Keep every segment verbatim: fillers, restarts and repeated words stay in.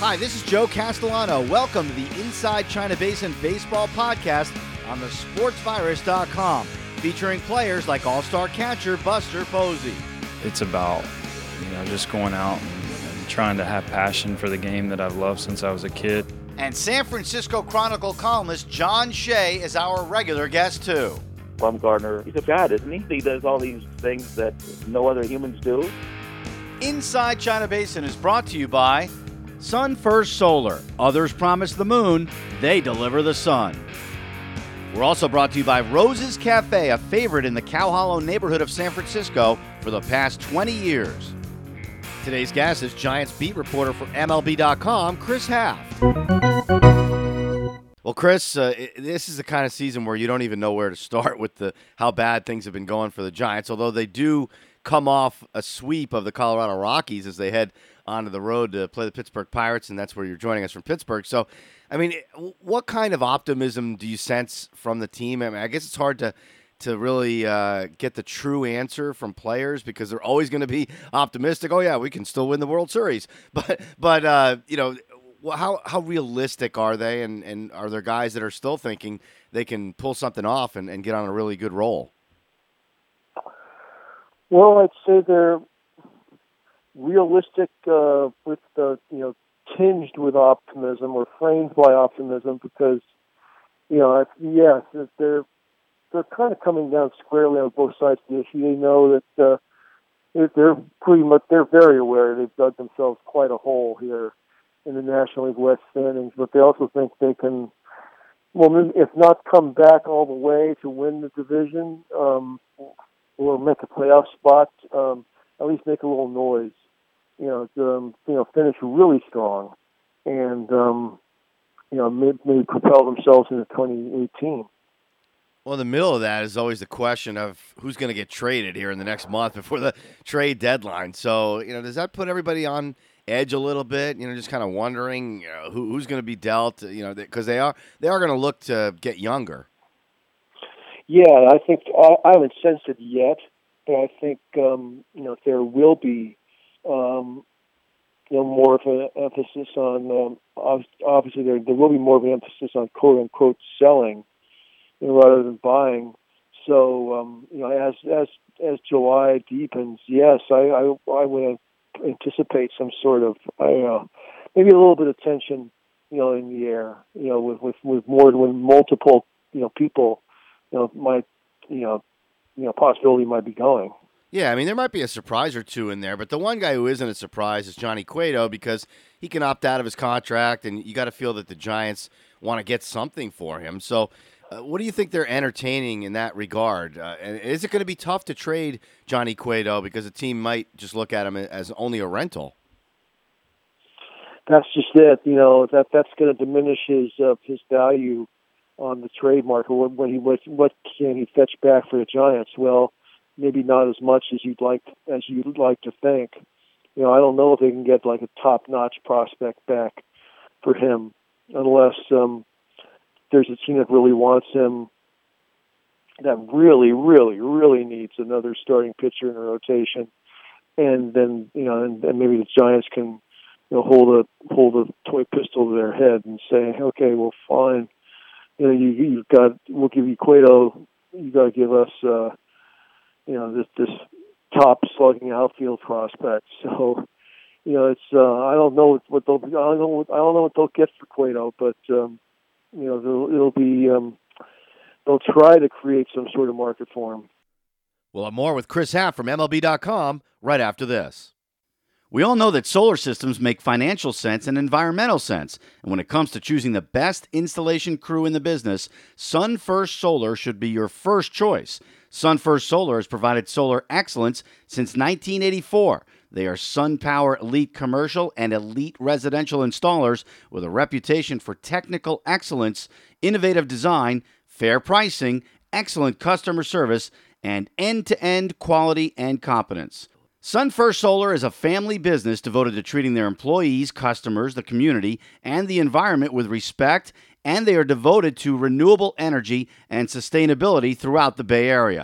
Hi, this is Joe Castellano. Welcome to the Inside China Basin Baseball Podcast on the sports virus dot com, featuring players like all-star catcher Buster Posey. It's about, you know, just going out and, and trying to have passion for the game that I've loved since I was a kid. And San Francisco Chronicle columnist John Shea is our regular guest, too. Bumgarner, he's a god, isn't he? He does all these things that no other humans do. Inside China Basin is brought to you by Sun First Solar. Others promise the moon, they deliver the sun. We're also brought to you by Rose's Cafe, a favorite in the Cow Hollow neighborhood of San Francisco for the past twenty years. Today's guest is Giants beat reporter for M L B dot com, Chris Haft. Well, Chris, uh, it, this is the kind of season where you don't even know where to start with the how bad things have been going for the Giants, although they do come off a sweep of the Colorado Rockies as they head onto the road to play the Pittsburgh Pirates, and that's where you're joining us from Pittsburgh. So, I mean, what kind of optimism do you sense from the team? I mean, I guess it's hard to to really uh, get the true answer from players because they're always going to be optimistic. Oh, yeah, we can still win the World Series. But, but uh, you know, how how realistic are they, and, and are there guys that are still thinking they can pull something off and, and get on a really good roll? Well, I'd say they're realistic uh, with the, you know, tinged with optimism or framed by optimism because, you know, yes, they're they're kind of coming down squarely on both sides of the issue. They know that uh, they're pretty much they're very aware they've dug themselves quite a hole here in the National League West standings, but they also think they can, well, if not come back all the way to win the division um, or make a playoff spot, um, at least make a little noise. You know, to, um, you know, finish really strong, and um, you know, maybe, maybe propel themselves into twenty eighteen. Well, in the middle of that is always the question of who's going to get traded here in the next month before the trade deadline. So, you know, does that put everybody on edge a little bit? You know, just kind of wondering, you know, who, who's going to be dealt. You know, because they are they are going to look to get younger. Yeah, I think I, I haven't sensed it yet, but I think um, you know there will be. Um, you know, more of an emphasis on, um, obviously there, there will be more of an emphasis on quote-unquote selling, you know, rather than buying. So, um, you know, as as as July deepens, yes, I, I, I would anticipate some sort of, I don't know, maybe a little bit of tension, you know, in the air, you know, with, with, with more, when multiple, you know, people, you know, might, you know, you know, possibility might be going. Yeah, I mean, there might be a surprise or two in there, but the one guy who isn't a surprise is Johnny Cueto because he can opt out of his contract, and you got to feel that the Giants want to get something for him. So uh, what do you think they're entertaining in that regard? Uh, and is it going to be tough to trade Johnny Cueto because the team might just look at him as only a rental? That's just it. You know, that that's going to diminish his uh, his value on the trade market. When he what, what can he fetch back for the Giants? Well, maybe not as much as you'd like as you'd like to think. You know, I don't know if they can get like a top-notch prospect back for him, unless um, there's a team that really wants him, that really, really, really needs another starting pitcher in the rotation, and then you know, and, and maybe the Giants can, you know, hold a hold a toy pistol to their head and say, okay, well, fine, you know, you you've got, we'll give you Cueto, you got to give us. Uh, you know, this, this top slugging outfield prospect. So, you know, it's, uh, I don't know what they'll, I don't know, what, I don't know what they'll get for Cueto, but, um, you know, it'll, it'll be, um, they'll try to create some sort of market for him. We'll have more with Chris Haft from M L B dot com right after this. We all know that solar systems make financial sense and environmental sense. And when it comes to choosing the best installation crew in the business, Sun First Solar should be your first choice. Sun First Solar has provided solar excellence since nineteen eighty-four. They are SunPower Elite Commercial and Elite Residential installers with a reputation for technical excellence, innovative design, fair pricing, excellent customer service, and end-to-end quality and competence. Sun First Solar is a family business devoted to treating their employees, customers, the community, and the environment with respect, and they are devoted to renewable energy and sustainability throughout the Bay Area.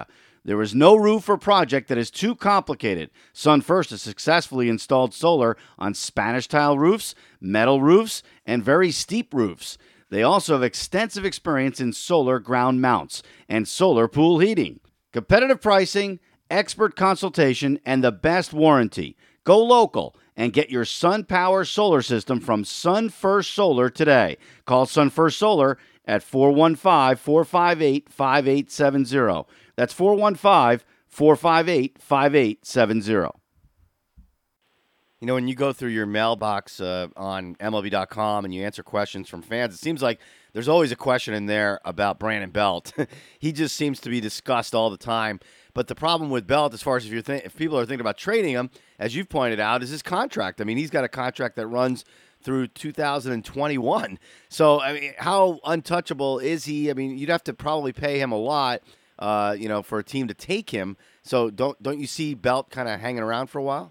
There is no roof or project that is too complicated. SunFirst has successfully installed solar on Spanish tile roofs, metal roofs, and very steep roofs. They also have extensive experience in solar ground mounts and solar pool heating. Competitive pricing, expert consultation, and the best warranty. Go local and get your SunPower solar system from SunFirst Solar today. Call SunFirst Solar at four one five, four five eight, five eight seven zero. That's four one five, four five eight, five eight seven zero. You know, when you go through your mailbox uh, on M L B dot com and you answer questions from fans, it seems like there's always a question in there about Brandon Belt. He just seems to be discussed all the time. But the problem with Belt, as far as if you're th- if people are thinking about trading him, as you've pointed out, is his contract. I mean, he's got a contract that runs through two thousand twenty-one. So, I mean, how untouchable is he? I mean, you'd have to probably pay him a lot, uh, you know, for a team to take him. So, don't don't you see Belt kind of hanging around for a while?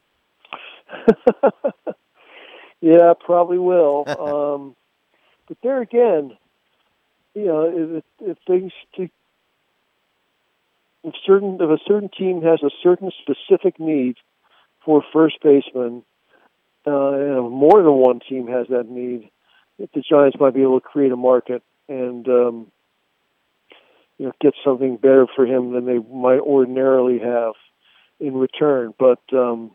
Yeah, probably will. um, but there again, you know, if, if things, to, if certain, if a certain team has a certain specific need for first baseman, uh, and more than one team has that need, if the Giants might be able to create a market and um, you know, get something better for him than they might ordinarily have in return. But um,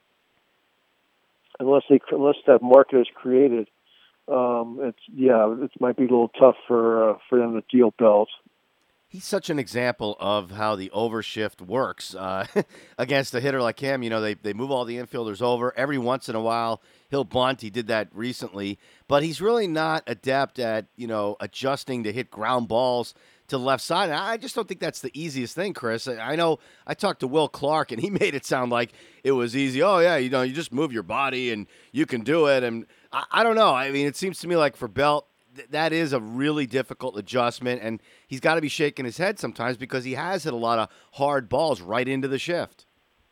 unless they unless that market is created, um, it's yeah, it might be a little tough for uh, for them to deal Belt. He's such an example of how the overshift works uh, against a hitter like him. You know, they, they move all the infielders over. Every once in a while, he'll bunt. He did that recently. But he's really not adept at, you know, adjusting to hit ground balls to the left side. And I just don't think that's the easiest thing, Chris. I know I talked to Will Clark, and he made it sound like it was easy. Oh, yeah, you know, you just move your body, and you can do it. And I, I don't know. I mean, it seems to me like for Belt, that is a really difficult adjustment, and he's got to be shaking his head sometimes because he has hit a lot of hard balls right into the shift.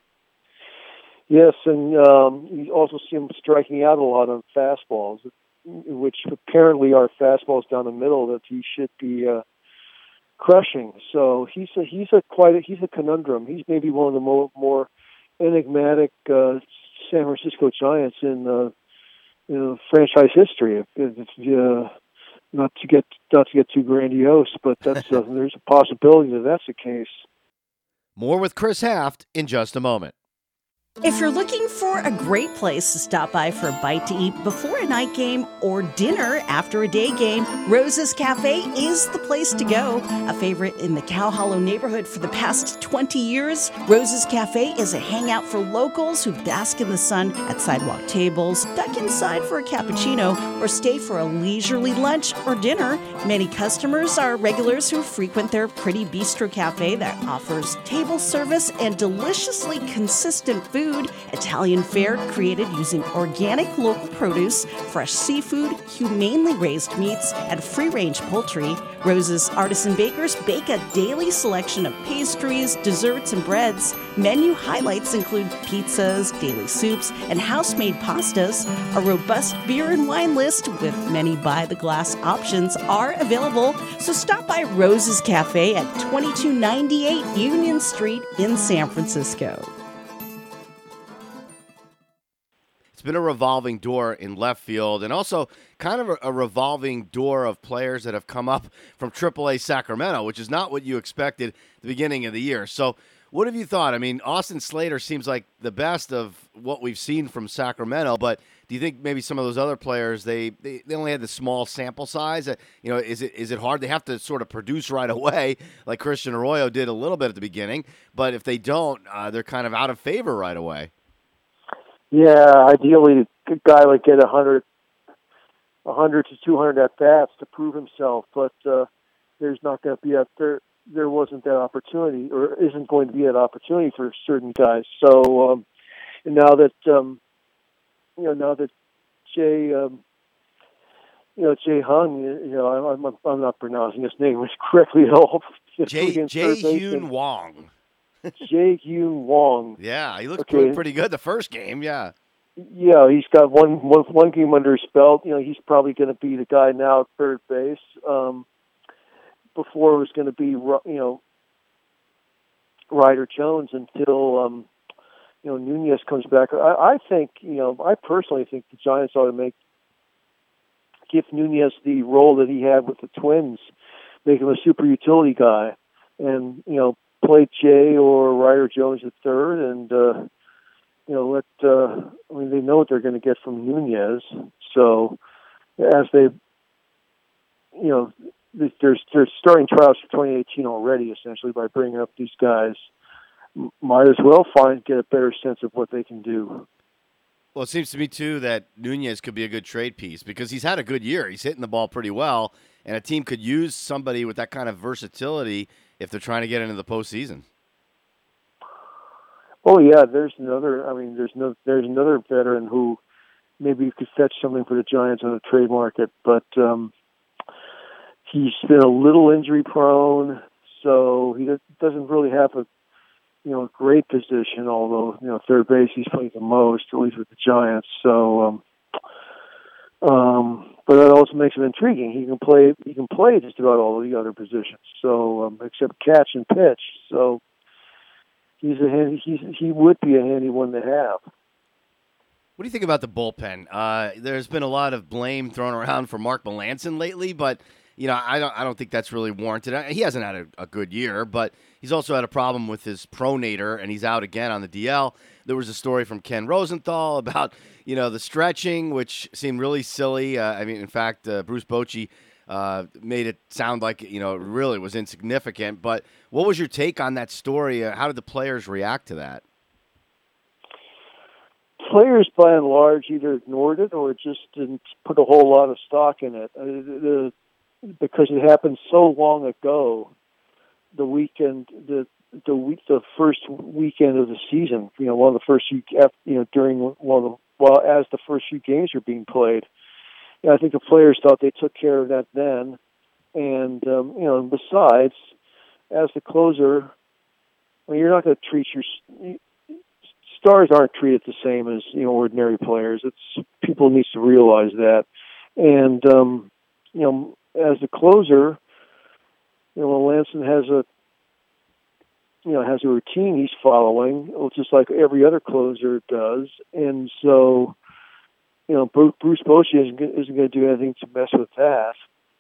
Yes, and um, you also see him striking out a lot on fastballs, which apparently are fastballs down the middle that he should be uh, crushing. So he's a, he's a quite a, he's a conundrum. He's maybe one of the more, more enigmatic uh, San Francisco Giants in uh, you know, franchise history. It's, uh, Not to get not to get too grandiose, but that's uh, there's a possibility that that's the case. More with Chris Haft in just a moment. If you're looking for a great place to stop by for a bite to eat before a night game or dinner after a day game, Rose's Cafe is the place to go. A favorite in the Cow Hollow neighborhood for the past twenty years, Rose's Cafe is a hangout for locals who bask in the sun at sidewalk tables, duck inside for a cappuccino, or stay for a leisurely lunch or dinner. Many customers are regulars who frequent their pretty bistro cafe that offers table service and deliciously consistent food. Food, Italian fare created using organic local produce, fresh seafood, humanely raised meats, and free-range poultry. Rose's artisan bakers bake a daily selection of pastries, desserts, and breads. Menu highlights include pizzas, daily soups, and house-made pastas. A robust beer and wine list with many by-the-glass options are available. So stop by Rose's Cafe at twenty-two ninety-eight Union Street in San Francisco. It's been a revolving door in left field, and also kind of a, a revolving door of players that have come up from triple A Sacramento, which is not what you expected at the beginning of the year. So what have you thought? I mean, Austin Slater seems like the best of what we've seen from Sacramento, but do you think maybe some of those other players, they, they, they only had the small sample size? Uh, you know, is it is it hard? They have to sort of produce right away, like Christian Arroyo did a little bit at the beginning, but if they don't, uh, they're kind of out of favor right away. Yeah, ideally, a guy like get a hundred, a hundred to two hundred at bats to prove himself, but uh, there's not going to be a there. There wasn't that opportunity, or isn't going to be that opportunity for certain guys. So, um, and now that um, you know, now that Jay, um, you know, Jay Hung, you know, I'm I'm, I'm not pronouncing his name correctly at all. Jay Jay Hyun Wong. Jae Hyun Wong. Yeah, he looked okay. pretty good the first game, yeah. Yeah, he's got one, one, one game under his belt. You know, he's probably going to be the guy now at third base. Um, before it was going to be, you know, Ryder Jones until um, you know Nunez comes back. I, I think you know I personally think the Giants ought to make give Nunez the role that he had with the Twins, make him a super utility guy, and you know play Jay or Ryder Jones at third, and uh, you know let uh, I mean they know what they're going to get from Nunez, so as they you know. They're, they're starting trials for twenty eighteen already, essentially, by bringing up these guys. Might as well find get a better sense of what they can do. Well, it seems to me, too, that Nunez could be a good trade piece because he's had a good year. He's hitting the ball pretty well, and a team could use somebody with that kind of versatility if they're trying to get into the postseason. Oh, yeah, there's another, I mean, there's no, there's another veteran who maybe you could fetch something for the Giants on the trade market, but um, he's been a little injury prone, so he doesn't really have a you know great position. Although you know third base he's played the most, at least with the Giants. So, um, um, but that also makes him intriguing. He can play. He can play just about all of the other positions. So um, except catch and pitch. So he's a handy, he's he would be a handy one to have. What do you think about the bullpen? Uh, there's been a lot of blame thrown around for Mark Melancon lately, but. You know, I don't. I don't think that's really warranted. He hasn't had a, a good year, but he's also had a problem with his pronator, and he's out again on the D L. There was a story from Ken Rosenthal about you know the stretching, which seemed really silly. Uh, I mean, in fact, uh, Bruce Bochy uh, made it sound like you know it really was insignificant. But what was your take on that story? Uh, how did the players react to that? Players, by and large, either ignored it or just didn't put a whole lot of stock in it. Uh, the, Because it happened so long ago, the weekend, the the week, the first weekend of the season. You know, one of the first few, you know, during one of the, well, as the first few games were being played. You know, I think the players thought they took care of that then, and um, you know, and besides, as the closer, I mean, you're not going to treat your stars aren't treated the same as you know ordinary players. It's people need to realize that, and um, you know. As a closer, you know, Melancon has a, you know, has a routine he's following, just like every other closer does, and so, you know, Bruce Bochy isn't, isn't going to do anything to mess with that.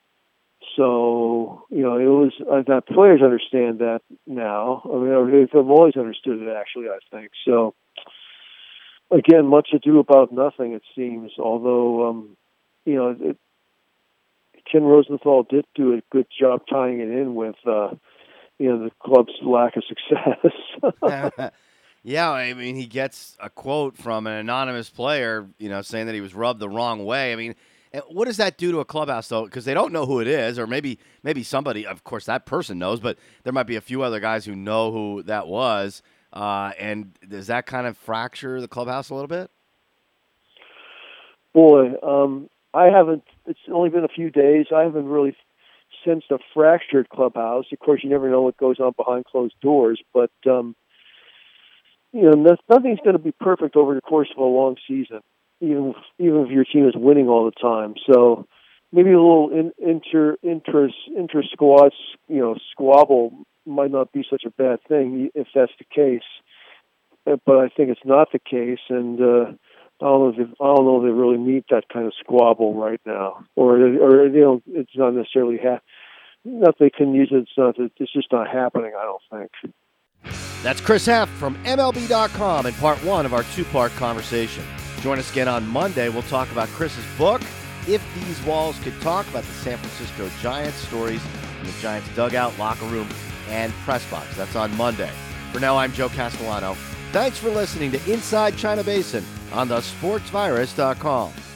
So, you know, it was uh, that players understand that now. I mean, they've always understood it. Actually, I think so. Again, much ado about nothing, it seems. Although, um, you know. It, Ken Rosenthal did do a good job tying it in with, uh, you know, the club's lack of success. Yeah, I mean, he gets a quote from an anonymous player, you know, saying that he was rubbed the wrong way. I mean, what does that do to a clubhouse, though? Because they don't know who it is, or maybe maybe somebody, of course, that person knows, but there might be a few other guys who know who that was. Uh, and does that kind of fracture the clubhouse a little bit? Boy, um, I haven't, it's only been a few days. I haven't really sensed a fractured clubhouse. Of course, you never know what goes on behind closed doors, but, um, you know, nothing's going to be perfect over the course of a long season, even, even if your team is winning all the time. So maybe a little in, inter, inter, inter squad, you know, squabble might not be such a bad thing if that's the case. But I think it's not the case, and, uh, I don't know if they, I don't know if they really need that kind of squabble right now, or or you know, it's not necessarily ha- not they can use it. It's not. It's just not happening. I don't think. That's Chris Haff from M L B dot com in part one of our two-part conversation. Join us again on Monday. We'll talk about Chris's book, If These Walls Could Talk, about the San Francisco Giants, stories in the Giants dugout, locker room, and press box. That's on Monday. For now, I'm Joe Castellano. Thanks for listening to Inside China Basin on the sports virus dot com.